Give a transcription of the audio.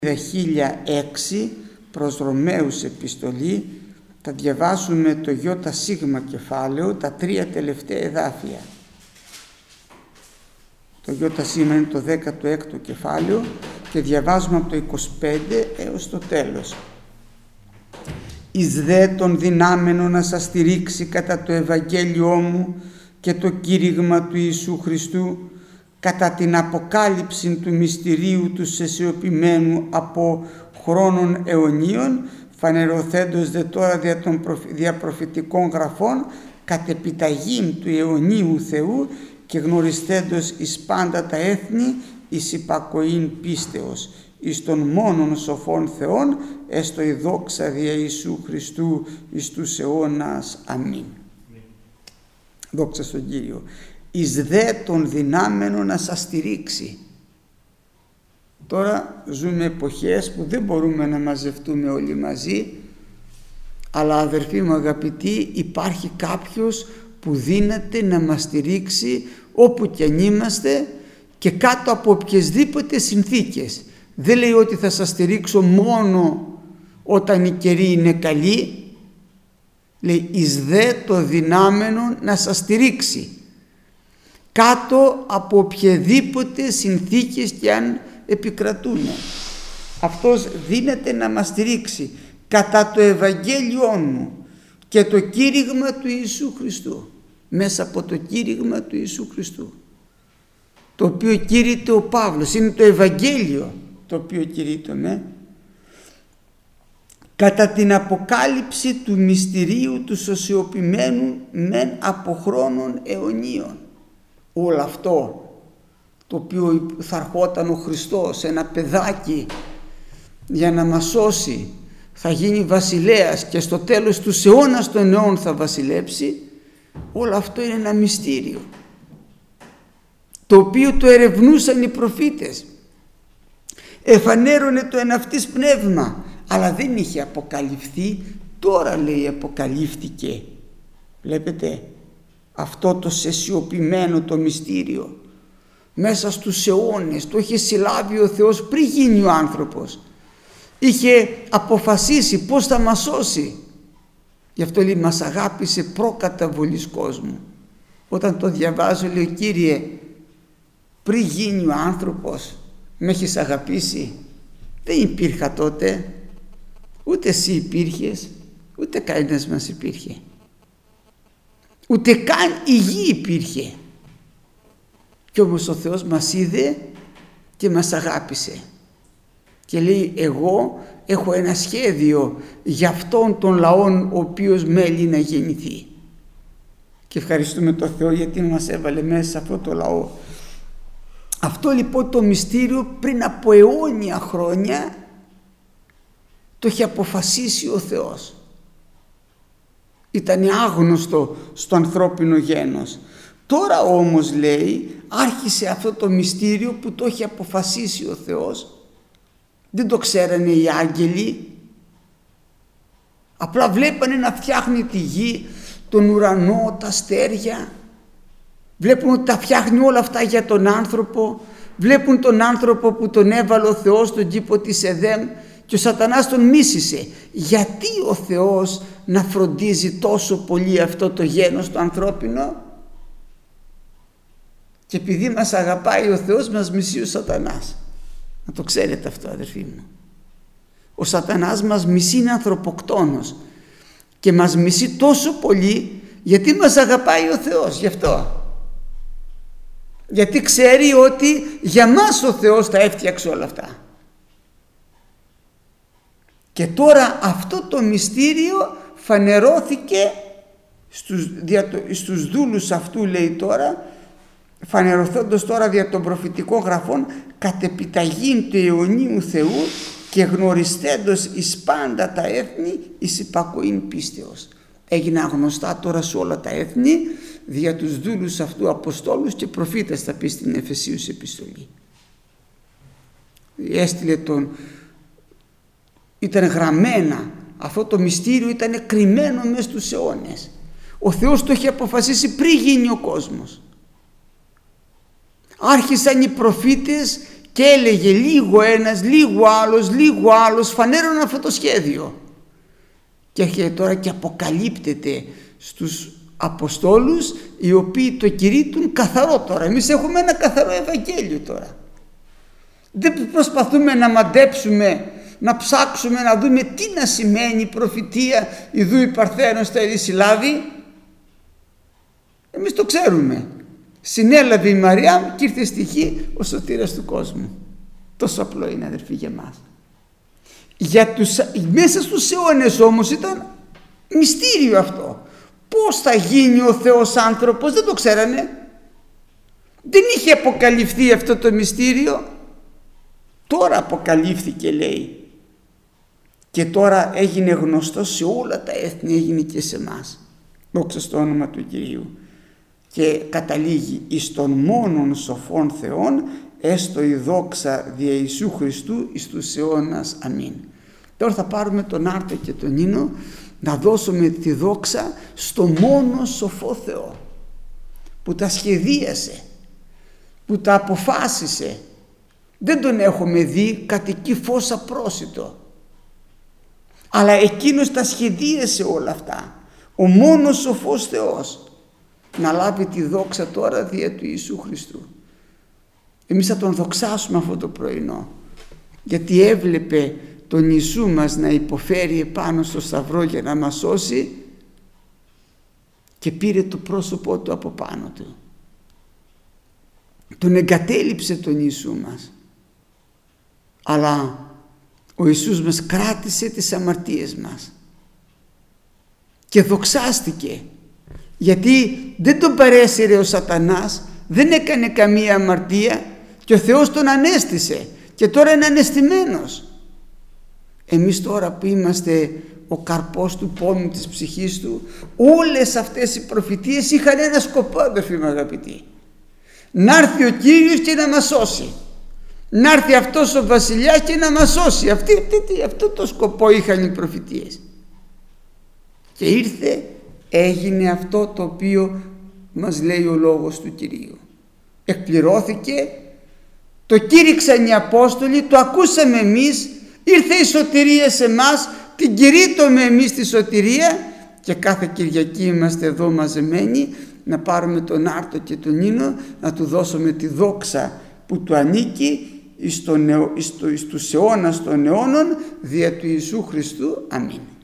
1006 προς Ρωμαίους επιστολή. Θα διαβάσουμε το ΙΣ κεφάλαιο, τα 3 τελευταία εδάφια. Το ΙΣ είναι το 16ο κεφάλαιο και διαβάζουμε από το 25 έως το τέλος. «Εις δε των δυνάμενων να σας στηρίξει κατά το Ευαγγέλιό μου και το κήρυγμα του Ιησού Χριστού, κατά την αποκάλυψη του μυστηρίου του σεσιοποιημένου από χρόνων αιωνίων, φανερωθέντος δε τώρα δια των διαπροφητικών γραφών, κατ' επιταγήν του αιωνίου Θεού και γνωριστέντος εις πάντα τα έθνη, εις υπακοήν πίστεως, εις των μόνον σοφών Θεών, έστω η δόξα δια Ιησού Χριστού εις τους αιώνας. Αμήν». Δόξα στον Κύριο. «Εις δε των δυνάμενων να σας στηρίξει». Τώρα ζούμε εποχές που δεν μπορούμε να μαζευτούμε όλοι μαζί, αλλά αδερφοί μου αγαπητοί, υπάρχει κάποιος που δύναται να μας στηρίξει όπου κι αν είμαστε και κάτω από οποιασδήποτε συνθήκες. Δεν λέει ότι θα σας στηρίξω μόνο όταν η καιρή είναι καλή. Λέει «εις δε το δυνάμενο να σας στηρίξει» κάτω από οποιαδήποτε συνθήκες και αν επικρατούν. Αυτός δύναται να μας στηρίξει κατά το Ευαγγέλιό μου και το κήρυγμα του Ιησού Χριστού, μέσα από το κήρυγμα του Ιησού Χριστού, το οποίο κήρυται ο Παύλος. Είναι το Ευαγγέλιο το οποίο κηρύττουμε, κατά την αποκάλυψη του μυστηρίου του σωσιοποιημένου μεν από χρόνων αιωνίων. Όλο αυτό το οποίο θα ερχόταν ο Χριστός, ένα παιδάκι για να μας σώσει, θα γίνει βασιλέας και στο τέλος του αιώνας των αιώνων θα βασιλέψει, όλο αυτό είναι ένα μυστήριο το οποίο το ερευνούσαν οι προφήτες, εφανέρωνε το εναυτής πνεύμα, αλλά δεν είχε αποκαλυφθεί. Τώρα λέει αποκαλύφθηκε. Βλέπετε αυτό το σεσιοποιημένο το μυστήριο μέσα στους αιώνες, το είχε συλλάβει ο Θεός πριν γίνει ο άνθρωπος, είχε αποφασίσει πως θα μας σώσει. Γι' αυτό λέει μας αγάπησε προκαταβολής κόσμου. Όταν το διαβάζω λέω Κύριε, πριν γίνει ο άνθρωπος με έχεις αγαπήσει. Δεν υπήρχα τότε, ούτε εσύ υπήρχες, ούτε κανένας μας υπήρχε, ούτε καν η γη υπήρχε. Κι όμως ο Θεός μας είδε και μας αγάπησε και λέει εγώ έχω ένα σχέδιο για αυτόν τον λαόν ο οποίος μέλει να γεννηθεί. Και ευχαριστούμε τον Θεό γιατί μας έβαλε μέσα σε αυτό το λαό. Αυτό λοιπόν το μυστήριο πριν από αιώνια χρόνια το είχε αποφασίσει ο Θεός. Ήταν άγνωστο στο ανθρώπινο γένος. Τώρα όμως λέει άρχισε αυτό το μυστήριο που το είχε αποφασίσει ο Θεός. Δεν το ξέρανε οι άγγελοι. Απλά βλέπανε να φτιάχνει τη γη, τον ουρανό, τα αστέρια. Βλέπουν ότι τα φτιάχνει όλα αυτά για τον άνθρωπο. Βλέπουν τον άνθρωπο που τον έβαλε ο Θεός στον κήπο της Εδέμ και ο σατανάς τον μίσησε. Γιατί ο Θεός να φροντίζει τόσο πολύ αυτό το γένος το ανθρώπινο? Και επειδή μας αγαπάει ο Θεός μας μισεί ο σατανάς. Να το ξέρετε αυτό αδερφοί μου. Ο σατανάς μας μισεί, είναι ανθρωποκτόνος και μας μισεί τόσο πολύ γιατί μας αγαπάει ο Θεός. Γι' αυτό. Γιατί ξέρει ότι για μας ο Θεός τα έφτιαξε όλα αυτά. Και τώρα αυτό το μυστήριο φανερώθηκε στους δούλους αυτού, λέει τώρα, φανερωθέντος τώρα δια των προφητικών γραφών κατ' επιταγήν του αιωνίου Θεού και γνωριστέντος εις πάντα τα έθνη εις υπακοήν πίστεως. Έγιναν γνωστά τώρα σε όλα τα έθνη δια τους δούλους αυτού αποστόλους και προφήτες, θα πει στην Εφεσίους επιστολή. Έστειλε ήταν γραμμένα, αυτό το μυστήριο ήταν κρυμμένο μέσα στους αιώνες. Ο Θεός το είχε αποφασίσει πριν γίνει ο κόσμος. Άρχισαν οι προφήτες και έλεγε λίγο ένας, λίγο άλλος φανέρωναν αυτό το σχέδιο. Και έρχεται τώρα και αποκαλύπτεται στους Αποστόλους, οι οποίοι το κηρύττουν καθαρό τώρα. Εμείς έχουμε ένα καθαρό Ευαγγέλιο τώρα. Δεν προσπαθούμε να μαντέψουμε, να ψάξουμε να δούμε τι να σημαίνει η προφητεία ιδού η Παρθένος θα συλλάβει. Εμείς το ξέρουμε. Συνέλαβε η Μαριά και ήρθε στη γη ο σωτήρας του κόσμου. Τόσο απλό είναι, αδερφοί, για μας. Μέσα στους αιώνες όμως ήταν μυστήριο αυτό. Πώς θα γίνει ο Θεός άνθρωπος, δεν το ξέρανε. Δεν είχε αποκαλυφθεί αυτό το μυστήριο. Τώρα αποκαλύφθηκε, λέει. Και τώρα έγινε γνωστό σε όλα τα έθνη, έγινε και σε εμάς. Δόξα στο όνομα του Κυρίου. Και καταλήγει εις των μόνον σοφών Θεών, έστω η δόξα δια Ιησού Χριστού εις τους αιώνας. Αμήν. Τώρα θα πάρουμε τον άρτο και τον ίνο να δώσουμε τη δόξα στο μόνο σοφό Θεό που τα σχεδίασε, που τα αποφάσισε. Δεν τον έχουμε δει κατοικεί φως απρόσιτο, αλλά εκείνος τα σχεδίασε όλα αυτά, ο μόνος σοφός Θεός, να λάβει τη δόξα τώρα δια του Ιησού Χριστού. Εμείς θα τον δοξάσουμε αυτό το πρωινό, γιατί έβλεπε τον Ιησού μας να υποφέρει επάνω στο σταυρό για να μας σώσει και πήρε το πρόσωπό του από πάνω του. Τον εγκατέλειψε τον Ιησού μας, αλλά ο Ιησούς μας κράτησε τις αμαρτίες μας και δοξάστηκε, γιατί δεν τον παρέσυρε ο σατανάς, δεν έκανε καμία αμαρτία και ο Θεός τον ανέστησε και τώρα είναι ανεστημένος. Εμείς τώρα που είμαστε ο καρπός του πόνου της ψυχής του, όλες αυτές οι προφητείες είχαν ένα σκοπό, αδερφοί μου αγαπητοί. Να έρθει ο Κύριος και να μας σώσει. Να έρθει αυτός ο βασιλιάς και να μας σώσει. Αυτό το σκοπό είχαν οι προφητείες. Και ήρθε, έγινε αυτό το οποίο μας λέει ο λόγος του Κυρίου. Εκπληρώθηκε, το κήρυξαν οι Απόστολοι, το ακούσαμε εμείς, ήρθε η σωτηρία σε εμάς, την κηρύττουμε εμείς τη σωτηρία και κάθε Κυριακή είμαστε εδώ μαζεμένοι να πάρουμε τον άρτο και τον ίνο, να του δώσουμε τη δόξα που του ανήκει εις τους αιώνας των αιώνων δια του Ιησού Χριστού. Αμήν.